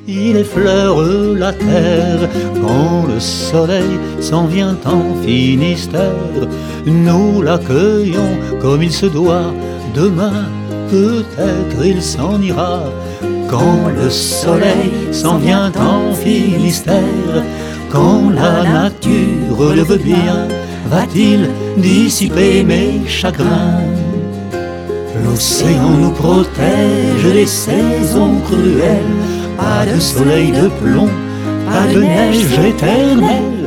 il effleure la terre. Quand le soleil s'en vient en Finistère, nous l'accueillons comme il se doit. Demain, peut-être il s'en ira. Quand le soleil s'en vient en Finistère, quand la nature le veut bien, va-t-il dissiper mes chagrins? L'océan nous protège des saisons cruelles, pas de soleil de plomb, pas de neige éternelle.